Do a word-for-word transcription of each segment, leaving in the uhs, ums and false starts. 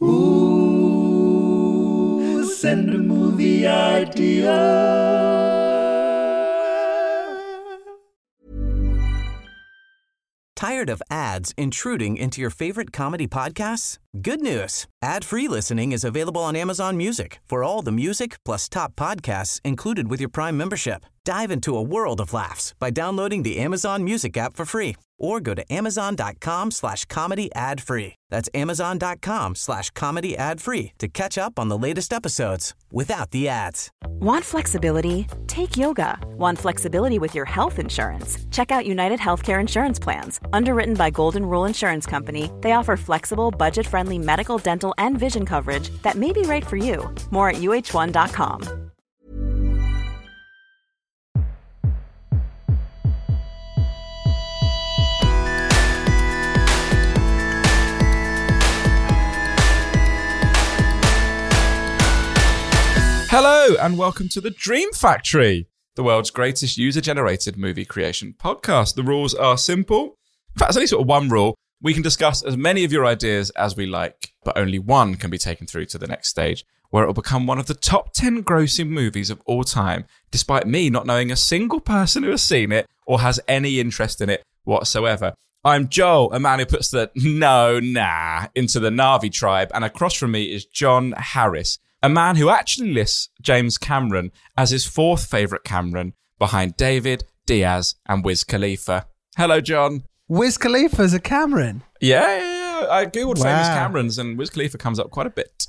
Ooh, send a movie idea. Tired of ads intruding into your favorite comedy podcasts? Good news. Ad-free listening is available on Amazon Music for all the music plus top podcasts included with your Prime membership. Dive into a world of laughs by downloading the Amazon Music app for free or go to amazon.com slash comedy ad free. That's amazon.com slash comedy ad free to catch up on the latest episodes without the ads. Want flexibility? Take yoga. Want flexibility with your health insurance? Check out United Healthcare Insurance Plans. Underwritten by Golden Rule Insurance Company, they offer flexible, budget-friendly medical, dental, and vision coverage that may be right for you. More at U H one dot com. Hello and welcome to the Dream Factory, the world's greatest user-generated movie creation podcast. The rules are simple. In fact, there's only sort of one rule. We can discuss as many of your ideas as we like, but only one can be taken through to the next stage, where it will become one of the top ten grossing movies of all time, despite me not knowing a single person who has seen it or has any interest in it whatsoever. I'm Joel, a man who puts the no, nah into the Na'vi tribe, and across from me is John Harris, a man who actually lists James Cameron as his fourth favourite Cameron behind David, Diaz and Wiz Khalifa. Hello, John. Wiz Khalifa's a Cameron? Yeah, yeah, yeah. I googled wow. famous Camerons and Wiz Khalifa comes up quite a bit.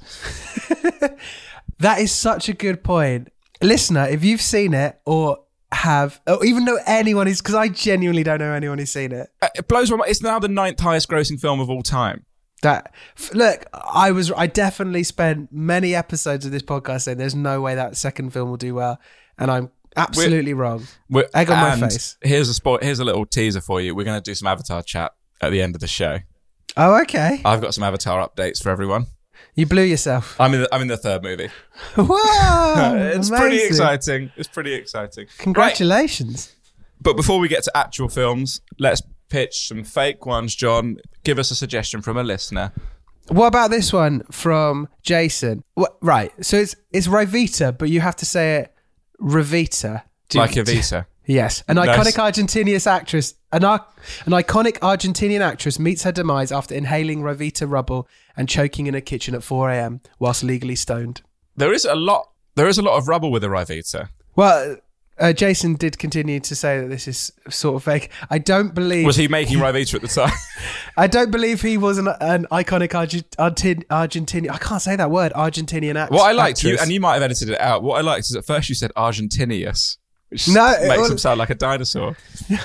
That is such a good point. Listener, if you've seen it or have, or even know anyone who's, because I genuinely don't know anyone who's seen it. It blows my mind. It's now the ninth highest grossing film of all time. That look, I was I definitely spent many episodes of this podcast saying there's no way that second film will do well, and I'm absolutely we're, wrong. We're, Egg on my face. Here's a sport. Here's a little teaser for you. We're going to do some Avatar chat at the end of the show. Oh, okay. I've got some Avatar updates for everyone. You blew yourself. I'm in. The, I'm in the third movie. Wow, it's amazing. pretty exciting. It's pretty exciting. Congratulations. Right. But before we get to actual films, let's pitch some fake ones. John, give us a suggestion from a listener. What about this one from Jason? What, right, so it's it's Rivita, but you have to say it Rivita. Do like you, Evita. Yes, an Nice. iconic Argentinian actress. An, ar- an iconic Argentinian actress meets her demise after inhaling Rivita rubble and choking in a kitchen at four a.m. whilst legally stoned. There is a lot. There is a lot of rubble with a Rivita. Well, uh, Jason did continue to say that this is sort of fake. I don't believe... Was he making Rivita at the time? I don't believe he was an, an iconic Argent- Argent- Argentinian... I can't say that word, Argentinian act- What I liked, actress. you, and you might have edited it out, what I liked is at first you said Argentinius, which No, makes well- him sound like a dinosaur.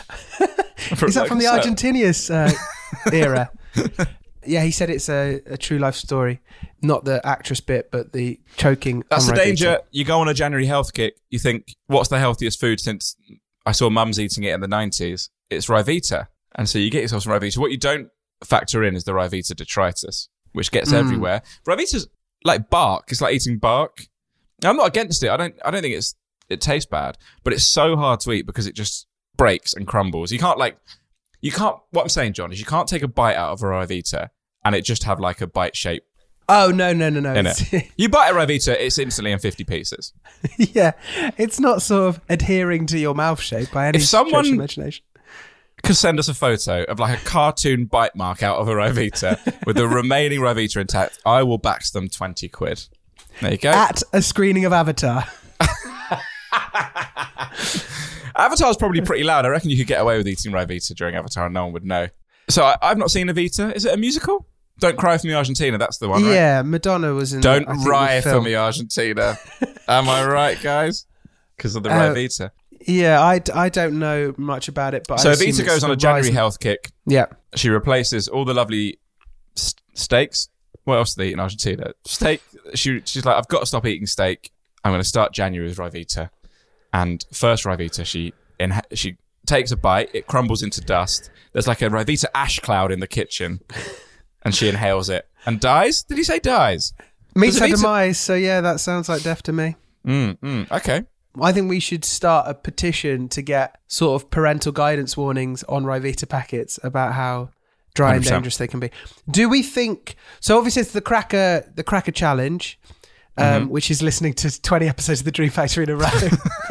Is that from the Argentinius uh, era? Yeah, he said it's a, a true life story. Not the actress bit, but the choking. That's on the Rivita. danger. You go on a January health kick, you think, what's the healthiest food since I saw mums eating it in the nineties? It's Rivita. And so you get yourself some Rivita. What you don't factor in is the Rivita detritus, which gets Mm. everywhere. Rivita's like bark. It's like eating bark. Now, I'm not against it. I don't I don't think it's it tastes bad, but it's so hard to eat because it just breaks and crumbles. You can't like, you can't, what I'm saying, John, is you can't take a bite out of a Rivita and it just have like a bite shape Oh, no, no, no, no. in it. You bite a Rivita, it's instantly in fifty pieces. Yeah, it's not sort of adhering to your mouth shape by any If someone- stretch of imagination. Could send us a photo of like a cartoon bite mark out of a Rivita with the remaining Rivita intact, I will bax them twenty quid. There you go. At a screening of Avatar. Avatar's probably pretty loud. I reckon you could get away with eating Rivita during Avatar and no one would know. So I, I've not seen Evita. Is it a musical? Don't Cry for Me Argentina. That's the one, right? Yeah, Madonna was in Don't I think, Rye the for film. Me Argentina. Am I right, guys? Because of the Uh, Rivita. Yeah, I, I don't know much about it, but So I assume Evita it's goes on the a January rising- health kick. Yeah. She replaces all the lovely st- steaks. What else do they eat in Argentina? Steak. She, she's like, I've got to stop eating steak. I'm going to start January with Rivita. And first Rivita, she inha- she takes a bite. It crumbles into dust. There's like a Rivita ash cloud in the kitchen. And she inhales it and dies. Did he say dies? Meets Does her Evita- demise, so yeah, that sounds like death to me. Mm, mm, okay. I think we should start a petition to get sort of parental guidance warnings on Rivita packets about how dry one hundred and percent. dangerous they can be. Do we think so? Obviously, it's the cracker, the cracker challenge, um, Mm-hmm. which is listening to twenty episodes of the Dream Factory in a row.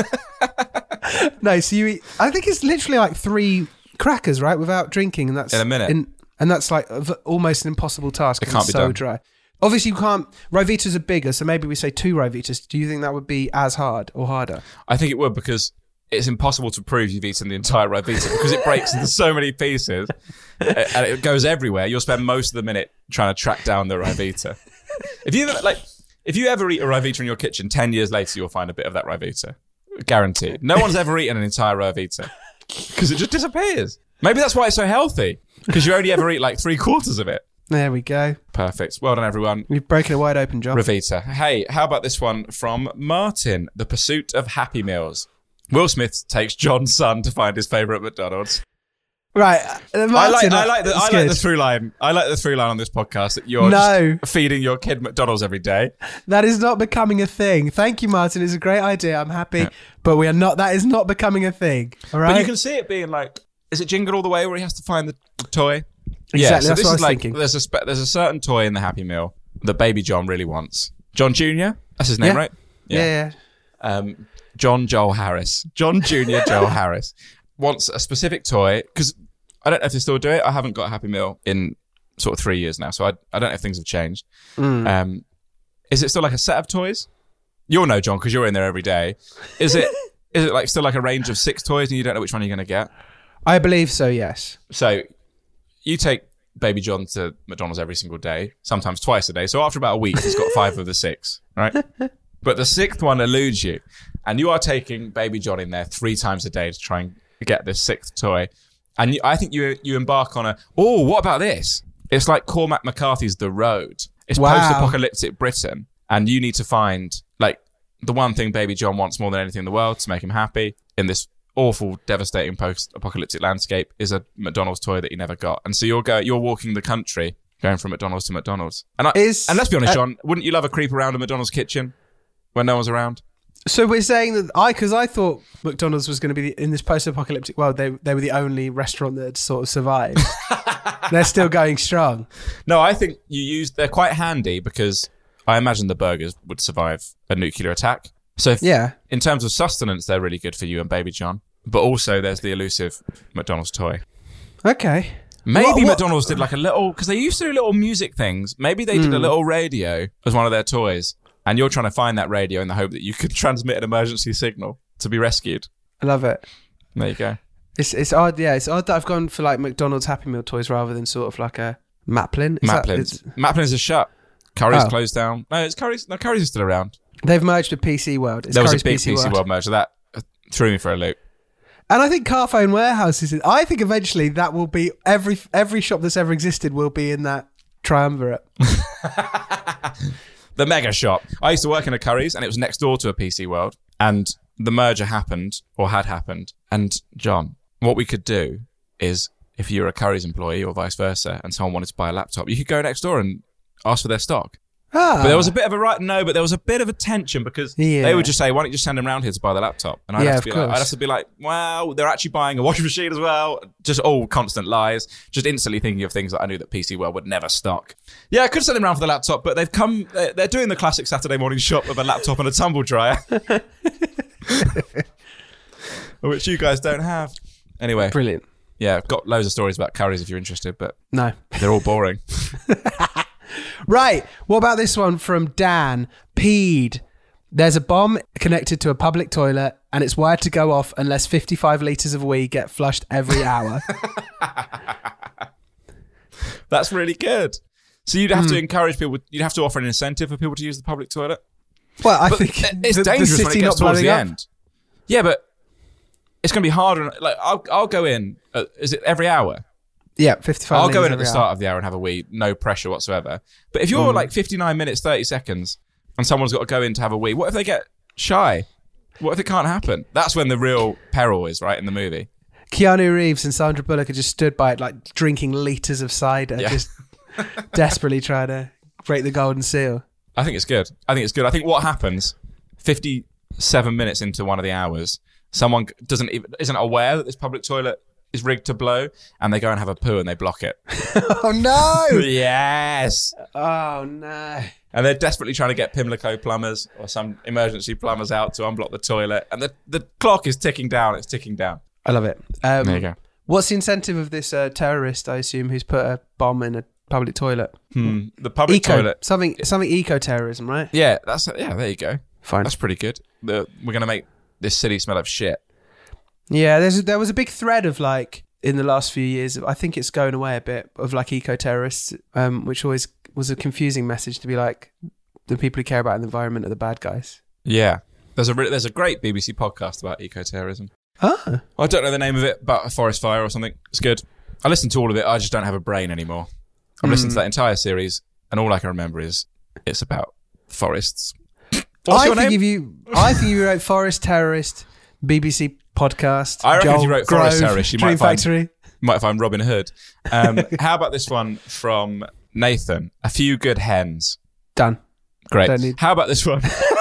No, so you eat. I think it's literally like three crackers, right, without drinking, and that's In a minute. and that's like a v- almost an impossible task. It 'cause can't it's be so done. dry. Obviously, you can't. Ryvitas are bigger, so maybe we say two Ryvitas. Do you think that would be as hard or harder? I think it would, because it's impossible to prove you've eaten the entire Ryvita because it breaks into so many pieces and it goes everywhere. You'll spend most of the minute trying to track down the Ryvita. If you like, if you ever eat a Ryvita in your kitchen, ten years later you'll find a bit of that Ryvita, guaranteed. No one's ever eaten an entire Ryvita because it just disappears. Maybe that's why it's so healthy, because you only ever eat like three quarters of it. There we go. Perfect. Well done, everyone. We've broken it wide open, John. Ryvita. Hey, how about this one from Martin? The Pursuit of Happy Meals. Will Smith takes John's son to find his favourite McDonald's. Right, uh, Martin, I like, I like the, it's I like good. the through line. I like the through line on this podcast that you're No. just feeding your kid McDonald's every day. That is not becoming a thing. Thank you, Martin. It's a great idea. I'm happy, but we are not. That is not becoming a thing. All right. But you can see it being like, is it Jingle All the Way where he has to find the toy? Exactly, Yeah, so that's this what I is was like, thinking. There's a spe- there's a certain toy in the Happy Meal that Baby John really wants. John Junior That's his name, Yeah. right? Yeah. yeah. Um, John Joel Harris. John Junior Joel Harris wants a specific toy, because I don't know if they still do it. I haven't got a Happy Meal in sort of three years now, so I I don't know if things have changed. Mm. Um, is it still like a set of toys? You'll know, John, because you're in there every day. Is it is it like still like a range of six toys and you don't know which one you're going to get? I believe so. Yes. So you take Baby John to McDonald's every single day, sometimes twice a day. So after about a week, he's got five of the six, right? But the sixth one eludes you, and you are taking Baby John in there three times a day to try and get this sixth toy. And you, I think you you embark on a, oh, what about this? It's like Cormac McCarthy's The Road. It's Wow. post-apocalyptic Britain, and you need to find like the one thing Baby John wants more than anything in the world to make him happy in this awful, devastating post-apocalyptic landscape is a McDonald's toy that he never got. And so you're go, you're walking the country, going from McDonald's to McDonald's. And I, Is- and let's be honest, uh, John, wouldn't you love a creep around a McDonald's kitchen when no one's around? So we're saying that I, because I thought McDonald's was going to be in this post-apocalyptic world. They they were the only restaurant that had sort of survived. They're still going strong. No, I think you use, they're quite handy because I imagine the burgers would survive a nuclear attack. So if, Yeah. in terms of sustenance, they're really good for you and Baby John. But also there's the elusive McDonald's toy. Okay. Maybe What- what- McDonald's did like a little, because they used to do little music things. Maybe they did a little radio as one of their toys. And you're trying to find that radio in the hope that you could transmit an emergency signal to be rescued. I love it. There you go. It's it's odd. Yeah, it's odd that I've gone for like McDonald's Happy Meal toys rather than sort of like a Maplin. Is that- Maplin's. it's- Maplin's is shut. Curry's Oh. closed down. No, it's Curry's. No, Curry's is still around. They've merged with P C World. It's there was Curry's a big P C World merger. That uh, threw me for a loop. And I think Carphone Warehouse is. I think eventually that will be every every shop that's ever existed will be in that triumvirate. The mega shop. I used to work in a Curry's and it was next door to a P C World. And the merger happened, or had happened. And John, what we could do is, if you're a Curry's employee or vice versa, and someone wanted to buy a laptop, you could go next door and ask for their stock. Ah, But there was a bit of a right no, but there was a bit of a tension because Yeah. they would just say, "Why don't you just send them around here to buy the laptop?" And I'd Yeah, have of to be like, course. I'd have to be like, "Wow, they're actually buying a washing machine as well." Just all constant lies. Just instantly thinking of things that I knew that P C World would never stock. Yeah, I could send them around for the laptop, but they've come. They're they're doing the classic Saturday morning shop with a laptop and a tumble dryer, which you guys don't have. Anyway, brilliant. yeah, I've got loads of stories about Curry's if you're interested, but No. they're all boring. Right. What about this one from Dan? Peed. There's a bomb connected to a public toilet and it's wired to go off unless fifty-five litres of wee get flushed every hour. That's really good. So you'd have Hmm. to encourage people. You'd have to offer an incentive for people to use the public toilet. Well, I But think it's the- the dangerous when city it gets not towards blowing the up. end. Yeah, but it's going to be harder. Like I'll, I'll go in. Uh, is it every hour? Yeah, fifty-five I'll go in litres at the every start hour. of the hour and have a wee, no pressure whatsoever. But if you're like fifty-nine minutes, thirty seconds, and someone's got to go in to have a wee, what if they get shy? What if it can't happen? That's when the real peril is, right, in the movie. Keanu Reeves and Sandra Bullock are just stood by it like drinking litres of cider, Yeah. just desperately trying to break the golden seal. I think it's good. I think it's good. I think what happens, fifty-seven minutes into one of the hours, someone doesn't even, isn't aware that this public toilet is rigged to blow, and they go and have a poo and they block it. Oh no! Yes. Oh no! And they're desperately trying to get Pimlico plumbers or some emergency plumbers out to unblock the toilet, and the the clock is ticking down. It's ticking down. I love it. Um, there you go. What's the incentive of this uh, terrorist? I assume who's put a bomb in a public toilet. Hmm. The public Eco, toilet. something something eco-terrorism, right? Yeah, that's yeah. There you go. Fine. That's pretty good. The, we're gonna make this city smell of shit. Yeah, there's there was a big thread of like in the last few years. I think it's going away a bit of like eco-terrorists, um, which always was a confusing message to be like the people who care about the environment are the bad guys. Yeah, there's a re- there's a great B B C podcast about eco-terrorism. Ah, I don't know the name of it, but a forest fire or something. It's good. I listened to all of it. I just don't have a brain anymore. I've mm. listened to that entire series, and all I can remember is it's about forests. What's I your think name? if you, I think you wrote Forest Terrorist, B B C podcast. I reckon Joel if you wrote Grove, Forest Terrorist, you Dream might find, Factory. might find Robin Hood. Um, how about this one from Nathan? A few good hens. Done. Great. Don't need- How about this one?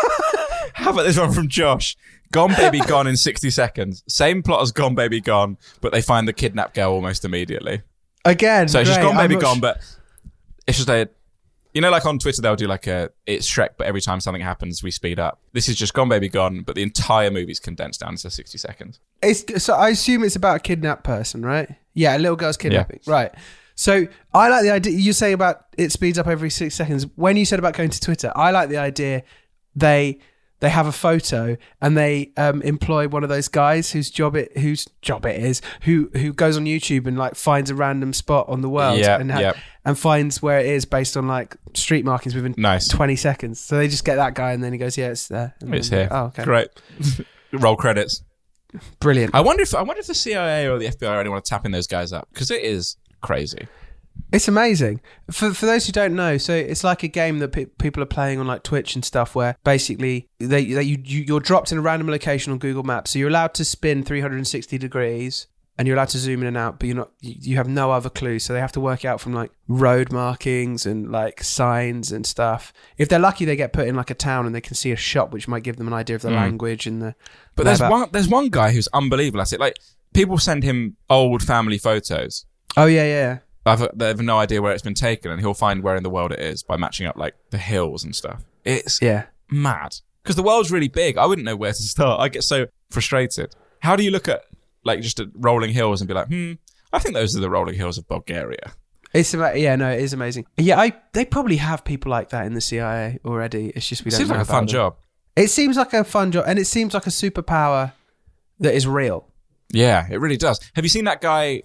How about this one from Josh? Gone Baby Gone in sixty seconds. Same plot as Gone Baby Gone, but they find the kidnapped girl almost immediately. Again, So it's just great. Gone Baby I'm not Gone, sh- but it's just a... You know, like on Twitter, they'll do like a... It's Shrek, but every time something happens, we speed up. This is just Gone Baby Gone, but the entire movie's condensed down to sixty seconds. It's so I assume it's about a kidnapped person, right? Yeah, a little girl's kidnapping, yeah. Right? So I like the idea you say about it speeds up every six seconds. When you said about going to Twitter, I like the idea they they have a photo and they um, employ one of those guys whose job it whose job it is who who goes on YouTube and like finds a random spot on the world Yeah, and ha- yeah. and finds where it is based on like street markings within Nice. twenty seconds. So they just get that guy and then he goes, yeah, it's there. And It's then, here. Oh, okay. Great. Roll credits. Brilliant. I wonder if I wonder if the C I A or the F B I already want to tap in those guys up, because it is crazy. It's amazing. For for those who don't know, so it's like a game that pe- people are playing on like Twitch and stuff, where basically they, they you, you you're dropped in a random location on Google Maps, so you're allowed to spin three hundred sixty degrees, and you're allowed to zoom in and out, but you're not. You, you have no other clue, so they have to work out from like road markings and like signs and stuff. If they're lucky, they get put in like a town and they can see a shop, which might give them an idea of the mm. language and the. But there's one there's one guy who's unbelievable at it. Like people send him old family photos. Oh yeah, yeah. I've, they have no idea where it's been taken, and he'll find where in the world it is by matching up like the hills and stuff. It's yeah. mad. Because the world's really big. I wouldn't know where to start. I get so frustrated. How do you look at like just at rolling hills and be like, hmm, I think those are the rolling hills of Bulgaria. It's about, yeah, no, it is amazing. Yeah, I they probably have people like that in the C I A already. It's just we don't Seems know like a fun about them. job. It seems like a fun job, and it seems like a superpower that is real. Yeah, it really does. Have you seen that guy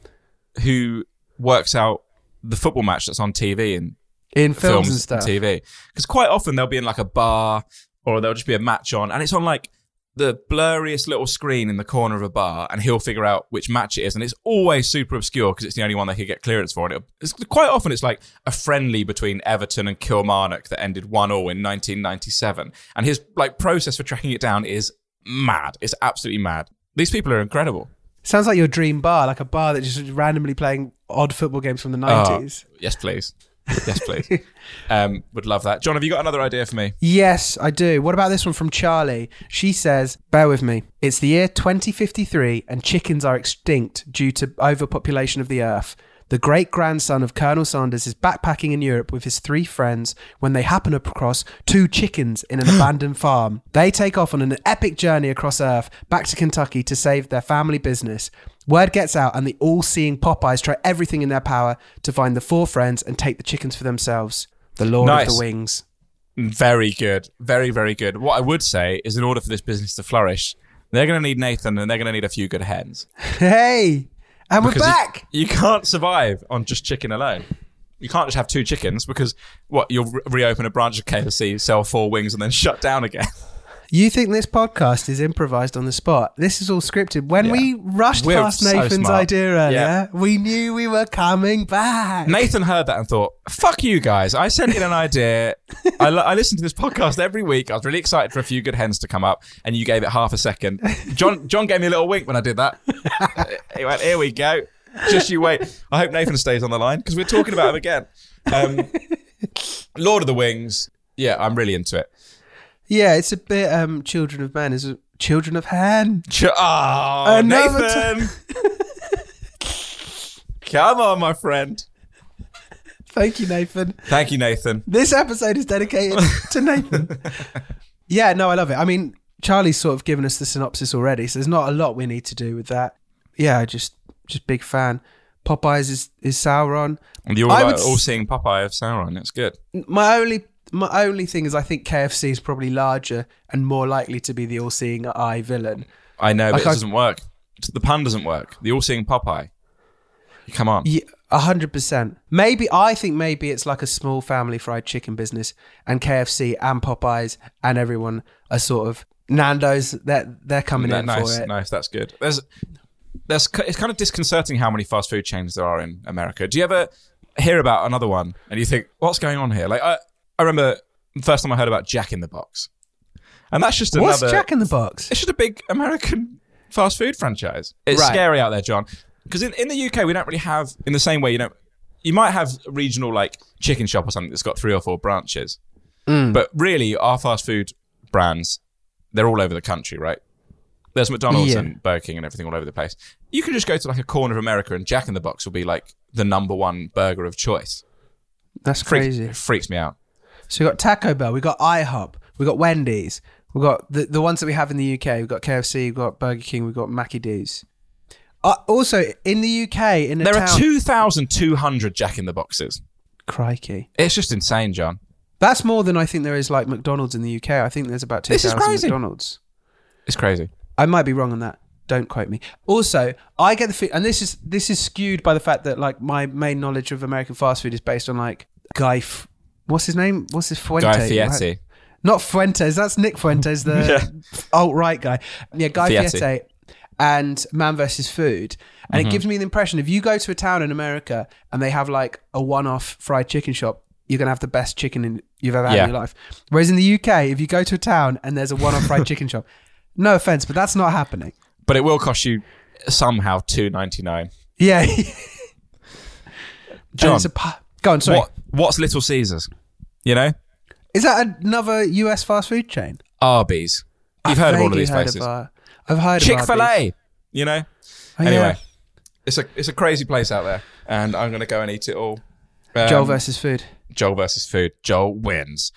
who works out the football match that's on T V and in films, films and stuff? T V, because quite often they'll be in like a bar, or there'll just be a match on, and it's on like the blurriest little screen in the corner of a bar, and he'll figure out which match it is, and it's always super obscure because it's the only one they could get clearance for. And it, it's, quite often it's like a friendly between Everton and Kilmarnock that ended one all in nineteen ninety-seven, and his like process for tracking it down is mad. It's absolutely mad. These people are incredible. Sounds like your dream bar, like a bar that just randomly playing odd football games from the nineties. Oh, yes, please. Yes, please. um, would love that. John, have you got another idea for me? Yes, I do. What about this one from Charlie? She says, bear with me. It's the year twenty fifty-three and chickens are extinct due to overpopulation of the earth. The great-grandson of Colonel Sanders is backpacking in Europe with his three friends when they happen across two chickens in an abandoned farm. They take off on an epic journey across Earth back to Kentucky to save their family business. Word gets out and the all-seeing Popeyes try everything in their power to find the four friends and take the chickens for themselves. The Lord Nice. of the Wings. Very good. Very, very good. What I would say is in order for this business to flourish, they're going to need Nathan and they're going to need a few good hens. Hey! And we're Because back! You, you can't survive on just chicken alone. You can't just have two chickens because, what, you'll re- reopen a branch of K F C, sell four wings and then shut down again. You think this podcast is improvised on the spot? This is all scripted. When Yeah. we rushed We're past so Nathan's smart. idea earlier, Yeah. we knew we were coming back. Nathan heard that and thought, fuck you guys. I sent in an idea. I, li- I listen to this podcast every week. I was really excited for a few good hens to come up, and you gave it half a second. John John gave me a little wink when I did that. He went, here we go. Just you wait. I hope Nathan stays on the line because we're talking about him again. Um, Lord of the Wings. Yeah, I'm really into it. Yeah, it's a bit um, Children of Men. Is it Children of Hen? Ch- oh, Another Nathan. Come on, my friend. Thank you, Nathan. Thank you, Nathan. This episode is dedicated to Nathan. Yeah, no, I love it. I mean, Charlie's sort of given us the synopsis already, so there's not a lot we need to do with that. Yeah, just just big fan. Popeyes is, is Sauron. And the all, I like, would s- all-seeing Popeye of Sauron. It's good. My only my only thing is I think K F C is probably larger and more likely to be the all-seeing eye villain. I know, but Like it I- doesn't work. The pun doesn't work. The all-seeing Popeye. Come on. Yeah, a hundred percent. Maybe I think maybe it's like a small family fried chicken business, and K F C and Popeyes and everyone are sort of Nando's. They're they're coming That- in nice, for it. nice. That's good. There's, there's, it's kind of disconcerting how many fast food chains there are in America. Do you ever hear about another one and you think, what's going on here? Like I, I remember the first time I heard about Jack in the Box, and that's just What's another. Jack in the Box? It's just a big American fast food franchise. It's Right. scary out there, John. Because in, in the U K, we don't really have, in the same way, you know, you might have a regional like chicken shop or something that's got three or four branches. Mm. But really, our fast food brands, they're all over the country, right? There's McDonald's Yeah. and Burger King and everything all over the place. You can just go to like a corner of America and Jack in the Box will be like the number one burger of choice. That's Freak- crazy. It freaks me out. So we got Taco Bell, we got IHOP, we got Wendy's, we got the the ones that we have in the U K. We've got K F C, we've got Burger King, we've got Mackie D's. Uh, also, in the U K, in a There town... are two thousand two hundred Jack in the Boxes. Crikey. It's just insane, John. That's more than I think there is like McDonald's in the U K. I think there's about two This is thousand crazy. McDonald's. It's crazy. I might be wrong on that. Don't quote me. Also, I get the feel, and this is this is skewed by the fact that like my main knowledge of American fast food is based on like Guy. F- what's his name? What's his Fuente? Guy Fieri. Right? Not Fuentes. That's Nick Fuentes, the Yeah. alt right guy. Yeah, Guy Fieri. Fieri and Man versus Food. And Mm-hmm. it gives me the impression if you go to a town in America and they have like a one-off fried chicken shop, you're gonna have the best chicken in, you've ever had Yeah. in your life. Whereas in the U K, if you go to a town and there's a one-off fried chicken shop, no offense, but that's not happening. But it will cost you somehow two ninety-nine. Yeah. John, And it's a pu- Go on, sorry. What what's Little Caesars? You know? Is that another U S fast food chain? Arby's. You've I've heard of all of vaguely these heard places. Of, uh, I've heard of Chick-fil-A. Arby's. You know? Oh, Anyway. yeah. It's a it's a crazy place out there. And I'm gonna go and eat it all. Um, Joel versus food. Joel versus food. Joel wins.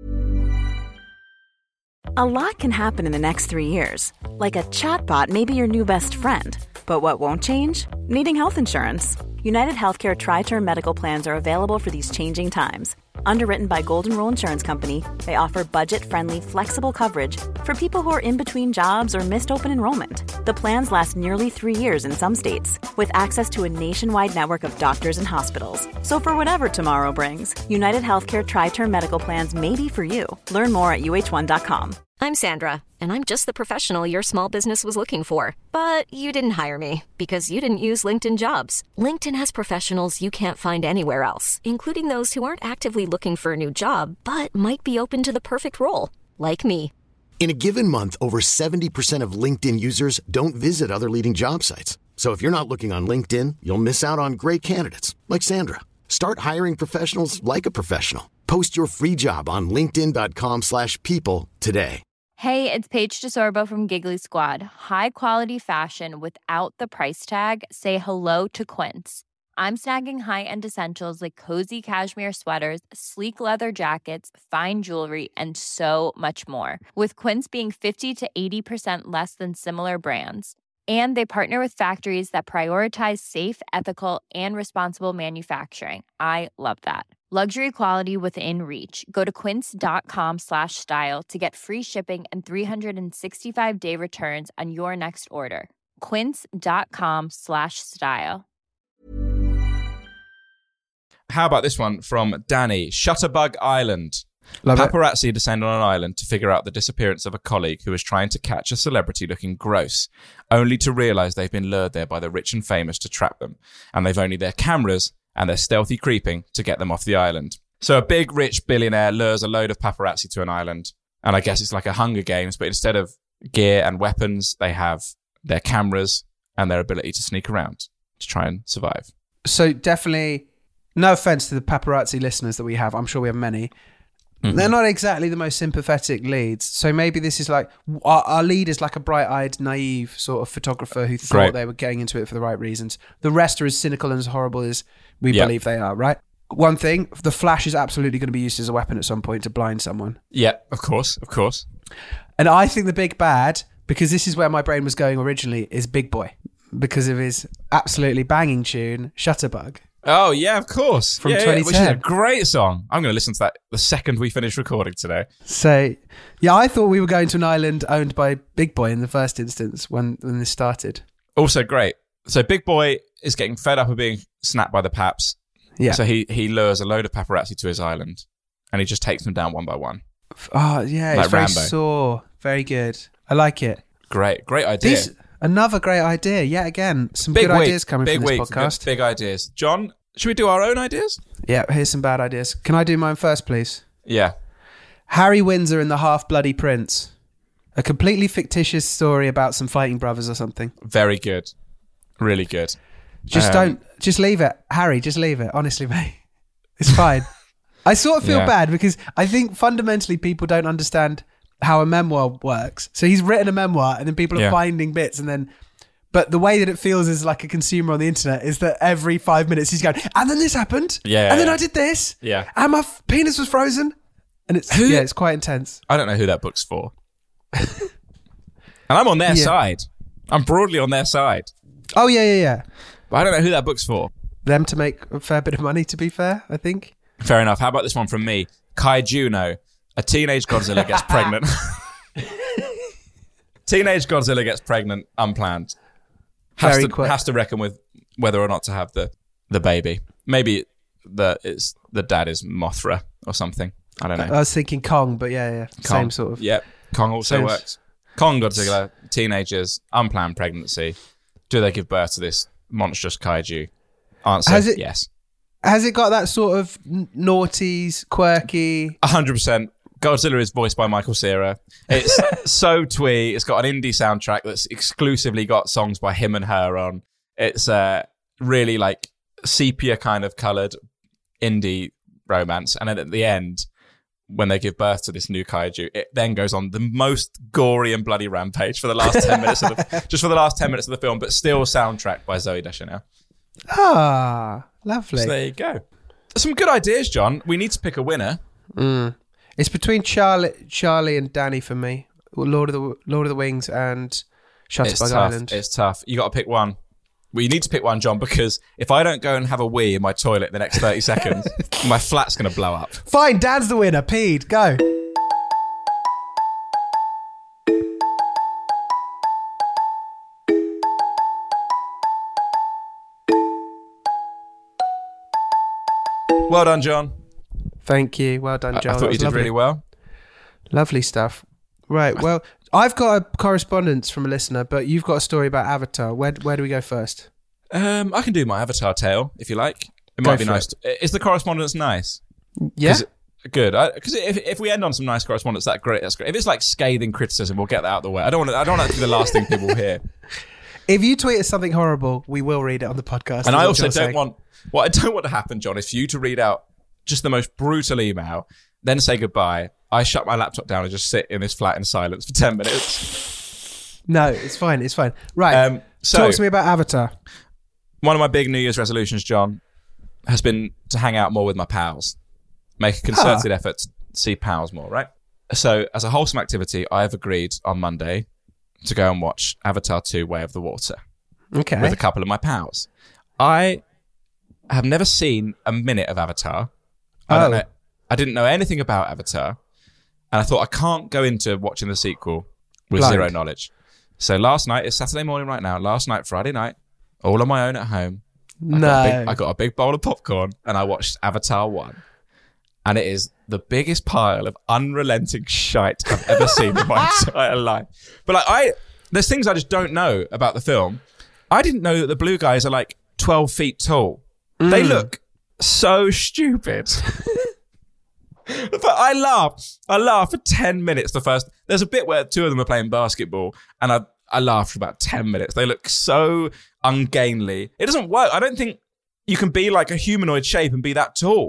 A lot can happen in the next three years. Like a chatbot may be your new best friend. But what won't change? Needing health insurance. United Healthcare Tri-Term Medical Plans are available for these changing times. Underwritten by Golden Rule Insurance Company, they offer budget-friendly, flexible coverage for people who are in between jobs or missed open enrollment. The plans last nearly three years in some states, with access to a nationwide network of doctors and hospitals. So for whatever tomorrow brings, United Healthcare Tri-Term Medical Plans may be for you. Learn more at U H one dot com. I'm Sandra, and I'm just the professional your small business was looking for. But you didn't hire me because you didn't use LinkedIn Jobs. LinkedIn has professionals you can't find anywhere else, including those who aren't actively looking for a new job, but might be open to the perfect role, like me. In a given month, over seventy percent of LinkedIn users don't visit other leading job sites. So if you're not looking on LinkedIn, you'll miss out on great candidates like Sandra. Start hiring professionals like a professional. Post your free job on linkedin dot com slash people today. Hey, it's Paige DeSorbo from Giggly Squad. High quality fashion without the price tag. Say hello to Quince. I'm snagging high-end essentials like cozy cashmere sweaters, sleek leather jackets, fine jewelry, and so much more. With Quince being fifty to eighty percent less than similar brands. And they partner with factories that prioritize safe, ethical, and responsible manufacturing. I love that. Luxury quality within reach. Go to quince.com slash style to get free shipping and three sixty-five day returns on your next order. Quince.com slash style. How about this one from Danny? Shutterbug Island. Love it. Paparazzi descend on an island to figure out the disappearance of a colleague who is trying to catch a celebrity looking gross, only to realise they've been lured there by the rich and famous to trap them, and they've only their cameras and their stealthy creeping to get them off the island. So a big, rich billionaire lures a load of paparazzi to an island, and I guess it's like a Hunger Games, but instead of gear and weapons, they have their cameras and their ability to sneak around to try and survive. So definitely, no offense to the paparazzi listeners that we have. I'm sure we have many. Mm-hmm. They're not exactly the most sympathetic leads. So maybe this is like, our, our lead is like a bright-eyed, naive sort of photographer who thought Great. they were getting into it for the right reasons. The rest are as cynical and as horrible as we Yep. believe they are, right? One thing, the Flash is absolutely going to be used as a weapon at some point to blind someone. Yeah, of course, of course. And I think the big bad, because this is where my brain was going originally, is Big Boy. Because of his absolutely banging tune, Shutterbug. Oh, yeah, of course. From yeah, twenty ten. Yeah, which is a great song. I'm going to listen to that the second we finish recording today. So, yeah, I thought we were going to an island owned by Big Boy in the first instance when, when this started. Also great. So Big Boy is getting fed up of being snapped by the paps. Yeah. So he, he lures a load of paparazzi to his island and he just takes them down one by one. Oh, yeah, Like it's very Rambo. sore. Very good. I like it. Great, great idea. This, another great idea. Yet again, some big good week, ideas coming big from this week, podcast. Big, big ideas. John, should we do our own ideas? Yeah, here's some bad ideas. Can I do mine first, please? Yeah. Harry Windsor and the Half-Bloody Prince. A completely fictitious story about some fighting brothers or something. Very good. Really good. Just Um, don't, just leave it. Harry, just leave it. Honestly, mate. It's fine. I sort of feel Yeah. bad because I think fundamentally people don't understand how a memoir works. So he's written a memoir and then people are Yeah. finding bits and then, but the way that it feels as like a consumer on the internet is that every five minutes he's going, and then this happened. Yeah, And then yeah. I did this. Yeah. And my f- penis was frozen. And it's, Who- yeah, it's quite intense. I don't know who that book's for. And I'm on their Yeah. side. I'm broadly on their side. Oh, yeah, yeah, yeah. But I don't know who that book's for. Them to make a fair bit of money, to be fair, I think. Fair enough. How about this one from me? Kai Juno. A teenage Godzilla gets pregnant. Teenage Godzilla gets pregnant unplanned. Has Very to, quick. has to reckon with whether or not to have the, the baby. Maybe the it's the dad is Mothra or something. I don't know. I was thinking Kong, but yeah, yeah. Kong. Same sort of. Yep. Kong also Same- works. Kong Godzilla, teenagers, unplanned pregnancy. Do they give birth to this monstrous kaiju? Answer, Has it- yes. Has it got that sort of n- naughties, quirky? one hundred percent. Godzilla is voiced by Michael Cera. It's so twee. It's got an indie soundtrack that's exclusively got songs by him and her on. It's uh, really like sepia kind of coloured indie romance. And then at the end, when they give birth to this new kaiju, it then goes on the most gory and bloody rampage for the last ten minutes of the, just for the last ten minutes of the film, but still soundtracked by Zooey Deschanel. Ah, lovely. So there you go. Some good ideas, John. We need to pick a winner. Mm. It's between Charlie, Charlie and Danny for me. Lord of the Lord of the Wings and It's Shutterbug tough. Island. It's tough. You got to pick one. Well, you need to pick one, John, because if I don't go and have a wee in my toilet in the next thirty seconds, my flat's going to blow up. Fine, Dan's the winner. Peed, go. Well done, John. Thank you. Well done, I, Joel. I That thought you was did lovely. really well. Lovely stuff. Right. Well, I've got a correspondence from a listener, but you've got a story about Avatar. Where where do we go first? Um, I can do my Avatar tale if you like. It Go might be for nice. To, is the correspondence nice? Yeah. 'Cause it- Good, because if if we end on some nice correspondence, that's great. That's great. If it's like scathing criticism, we'll get that out of the way. I don't want. To, I don't want that to be the last thing people hear. If you tweet us something horrible, we will read it on the podcast. is And I what also John's don't saying. want. What I don't want to happen, John, is for you to read out just the most brutal email, then say goodbye. I shut my laptop down and just sit in this flat in silence for ten minutes. No, it's fine. It's fine. Right. Um, so, Talk to me about Avatar. one of my big New Year's resolutions, John, has been to hang out more with my pals, make a concerted Ah. effort to see pals more. Right. So, as a wholesome activity, I have agreed on Monday to go and watch Avatar two: Way of the Water Okay. with a couple of my pals. I have never seen a minute of Avatar. I don't Oh. know. I didn't know anything about Avatar, and I thought I can't go into watching the sequel with Blind. zero knowledge. So last night, it's Saturday morning right now. Last night, Friday night, all on my own at home. I No. got, a big, I got a big bowl of popcorn and I watched Avatar one, and it is the biggest pile of unrelenting shite I've ever seen in my entire life. But like, I, there's things I just don't know about the film. I didn't know that the blue guys are like twelve feet tall. They look so stupid. But I laughed. I laughed for ten minutes. The first, there's a bit where two of them are playing basketball, and I I laughed for about ten minutes. They look so ungainly. It doesn't work. I don't think you can be like a humanoid shape and be that tall.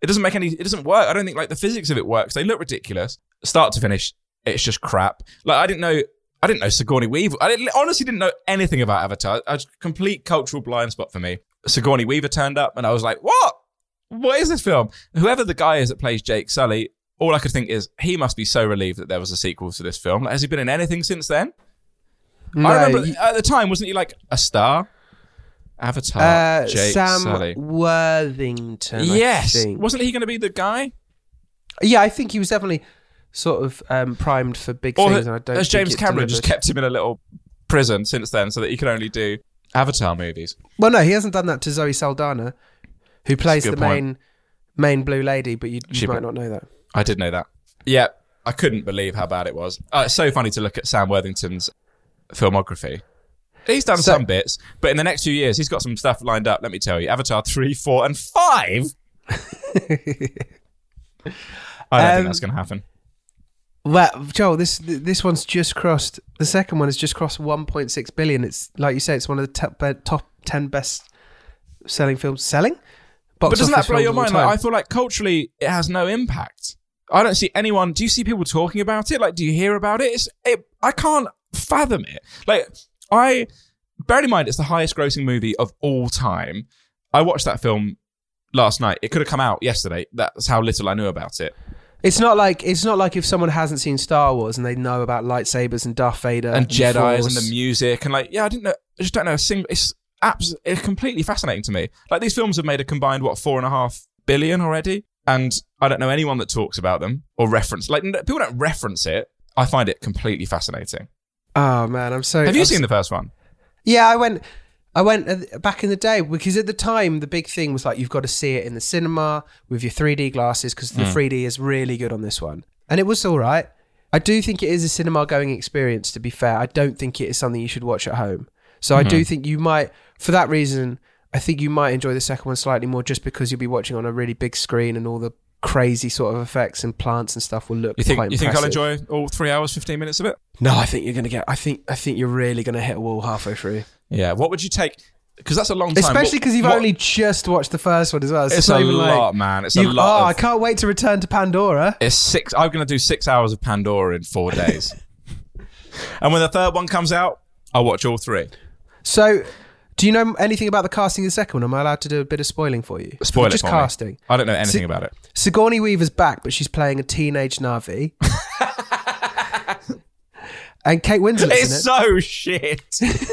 It doesn't make any, it doesn't work. I don't think like the physics of it works. They look ridiculous. Start to finish, it's just crap. Like I didn't know, I didn't know Sigourney Weaver. I didn't, honestly didn't know anything about Avatar. It was a complete cultural blind spot for me. Sigourney Weaver turned up and I was like, what? What is this film? Whoever the guy is that plays Jake Sully, all I could think is he must be so relieved that there was a sequel to this film. Like, has he been in anything since then? No, I remember you- at the time, wasn't he like a star? Avatar, Uh, Jake Sam Sully. Worthington. Yes. I think. Wasn't he going to be the guy? Yeah, I think he was definitely sort of um, primed for big Or things. And I don't has think James it Cameron just delivered. kept him in a little prison since then so that he can only do Avatar movies? Well, no, he hasn't done that to Zoe Saldana, who plays That's a the good point. main main blue lady. But you, you She- might not know that. I did know that. Yeah, I couldn't believe how bad it was. Uh, it's so funny to look at Sam Worthington's filmography. He's done So- some bits, but in the next few years, he's got some stuff lined up, let me tell you. Avatar three, four, and five? I don't Um, think that's going to happen. Well, Joel, this this one's just crossed. The second one has just crossed one point six billion. It's like you say, it's one of the top, uh, top ten best selling films. Selling, Box But doesn't that office blow films your of all mind? Like, time. I feel like culturally, it has no impact. I don't see anyone. Do you see people talking about it? Like, do you hear about it? It's, it I can't fathom it. Like, I, bear in mind, it's the highest grossing movie of all time. I watched that film last night. It could have come out yesterday. That's how little I knew about it. It's not like it's not like if someone hasn't seen Star Wars and they know about lightsabers and Darth Vader And Jedi's Force. and the music. And like, yeah, I didn't know. I just don't know a single. It's abs- It's completely fascinating to me. Like, these films have made a combined, what, four and a half billion already? And I don't know anyone that talks about them or reference. Like, n- people don't reference it. I find it completely fascinating. Oh man, I'm so. Have you I'm seen so- the first one? Yeah, I went. I went uh, back in the day because at the time the big thing was like you've got to see it in the cinema with your three D glasses because the Mm. three D is really good on this one, and it was all right. I do think it is a cinema going experience. To be fair, I don't think it is something you should watch at home. So I do think you might, for that reason, I think you might enjoy the second one slightly more just because you'll be watching on a really big screen and all the crazy sort of effects and plants and stuff will look You think quite you think I'll impressive. enjoy all three hours, fifteen minutes of it? No, I think you're gonna get. I think I think you're really gonna hit a wall halfway through. Yeah. What would you take? Because that's a long time. Especially What- because you've what- only just watched the first one as well. It's not a even like- lot, man. It's a you- lot Oh, of- I can't wait to return to Pandora. It's six. I'm going to do six hours of Pandora in four days. And when the third one comes out, I'll watch all three. So, do you know anything about the casting of the second one? Am I allowed to do a bit of spoiling for you? Spoil it Just for me. casting. I don't know anything Si- about it. Sigourney Weaver's back, but she's playing a teenage Na'vi. And Kate Winslet's in it. It's so shit.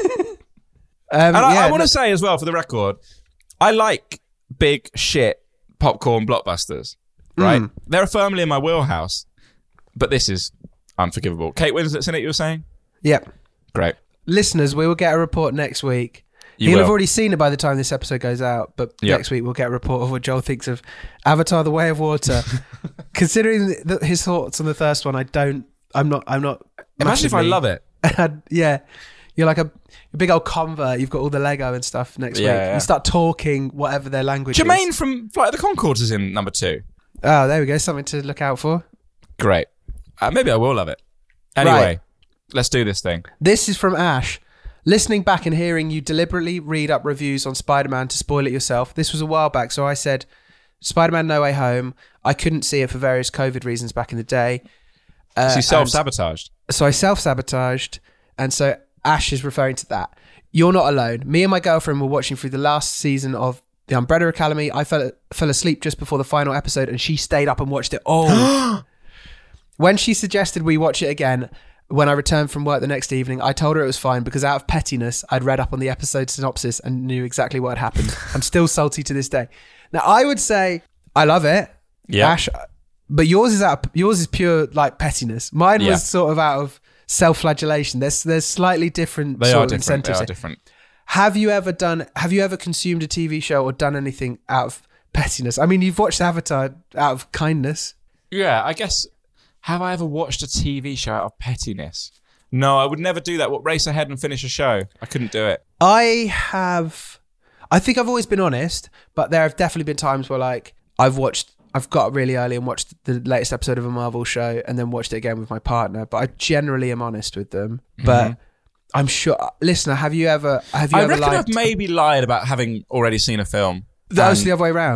Um, And I, yeah, I want no- to say as well, for the record, I like big shit popcorn blockbusters. Right? Mm. They're firmly in my wheelhouse. But this is unforgivable. Kate Winslet's in it, you were saying? Yeah. Great. Listeners, we will get a report next week. You He'll will. have already seen it by the time this episode goes out, but Yep. next week we'll get a report of what Joel thinks of Avatar: The Way of Water. Considering th- his thoughts on the first one, I don't. I'm not. I'm not. Imagine if I massively- love it. Yeah, you're like a, a big old convert. You've got all the Lego and stuff next Yeah, week. yeah. You start talking whatever their language Jermaine is. from Flight of the Conchords is in number two. Oh, there we go. Something to look out for. Great. Uh, maybe I will love it. Anyway, Right. let's do this thing. This is from Ash. Listening back and hearing you deliberately read up reviews on Spider-Man to spoil it yourself. This was a while back, so I said, Spider-Man No Way Home. I couldn't see it for various COVID reasons back in the day. Uh, So you and self-sabotaged. So I self-sabotaged, and so Ash is referring to that. You're not alone. Me and my girlfriend were watching through the last season of The Umbrella Academy. I fell, fell asleep just before the final episode, and she stayed up and watched it all. When she suggested we watch it again, when I returned from work the next evening, I told her it was fine because out of pettiness, I'd read up on the episode synopsis and knew exactly what had happened. I'm still salty to this day. Now, I would say I love it, Yeah. Ash, but yours is out. Yours is pure like pettiness. Mine Yeah. was sort of out of self-flagellation. There's there's slightly different They sort are of different. They incentives. are here. different. Have you ever done? Have you ever consumed a T V show or done anything out of pettiness? I mean, you've watched Avatar out of kindness. Yeah, I guess. Have I ever watched a T V show out of pettiness? No, I would never do that. What, race ahead and finish a show? I couldn't do it. I have. I think I've always been honest, but there have definitely been times where like I've watched. I've got up really early and watched the latest episode of a Marvel show and then watched it again with my partner. But I generally am honest with them. But I'm sure, listener, have you ever? Have you I ever reckon lied? I've maybe lied about having already seen a film. that was And- the other way around.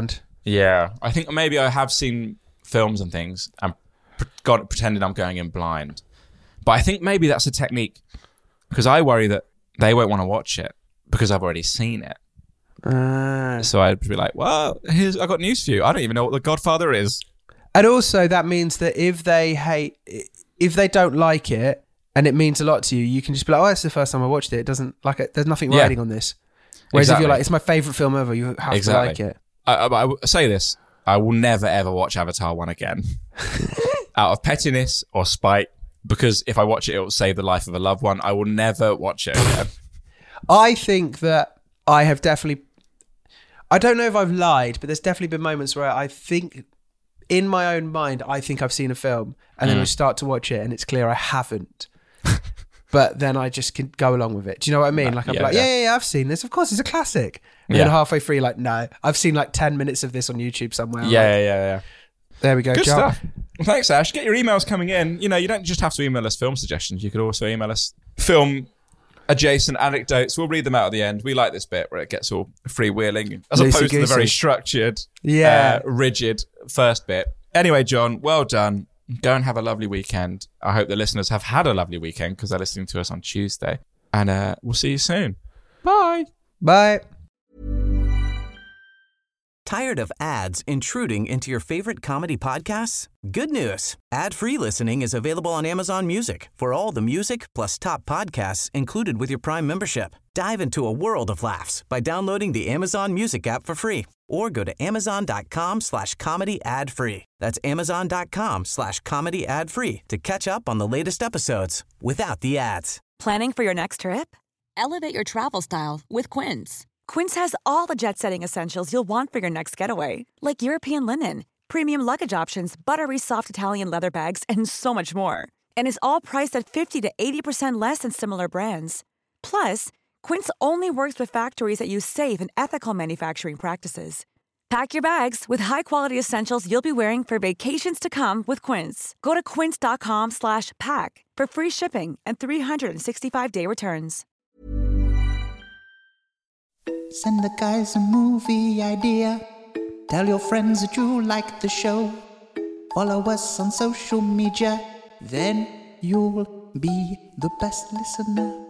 Yeah, I think maybe I have seen films and things and pre- got pretending I'm going in blind. But I think maybe that's a technique because I worry that they won't want to watch it because I've already seen it. Uh, so I'd be like, well, here's I got news for you. I don't even know what The Godfather is. And also that means that if they hate, if they don't like it and it means a lot to you, you can just be like, oh, it's the first time I watched it. It doesn't like it. There's nothing Yeah. riding on this. Whereas Exactly. if you're like, it's my favourite film ever, you have Exactly. to like it. I, I, I will say this. I will never, ever watch Avatar one again. Out of pettiness or spite. Because if I watch it, it will save the life of a loved one. I will never watch it again. I think that I have definitely... I don't know if I've lied, but there's definitely been moments where I think... In my own mind, I think I've seen a film. And then Mm. I start to watch it and it's clear I haven't. But then I just can go along with it. Do you know what I mean? Like I'm Yeah, like, yeah. yeah, yeah, yeah, I've seen this. Of course, it's a classic. And Yeah. then halfway through, like, no, I've seen like ten minutes of this on YouTube somewhere. Yeah, Like, yeah, yeah, yeah. there we go. Good John. stuff. Well, thanks, Ash. Get your emails coming in. You know, you don't just have to email us film suggestions. You could also email us film adjacent anecdotes. We'll read them out at the end. We like this bit where it gets all freewheeling as opposed to the very Loosey-goosey. structured, Yeah. uh, rigid first bit. Anyway, John, well done. Go and have a lovely weekend. I hope the listeners have had a lovely weekend because they're listening to us on Tuesday. And uh, we'll see you soon. Bye. Bye. Tired of ads intruding into your favorite comedy podcasts? Good news. Ad-free listening is available on Amazon Music for all the music plus top podcasts included with your Prime membership. Dive into a world of laughs by downloading the Amazon Music app for free or go to amazon.com slash comedy ad free. That's amazon.com slash comedy ad free to catch up on the latest episodes without the ads. Planning for your next trip? Elevate your travel style with Quince. Quince has all the jet-setting essentials you'll want for your next getaway, like European linen, premium luggage options, buttery soft Italian leather bags, and so much more. And is all priced at fifty to eighty percent less than similar brands. Plus, Quince only works with factories that use safe and ethical manufacturing practices. Pack your bags with high-quality essentials you'll be wearing for vacations to come with Quince. Go to quince.com slash pack for free shipping and three sixty-five day returns. Send the guys a movie idea. Tell your friends that you like the show. Follow us on social media. Then you'll be the best listener.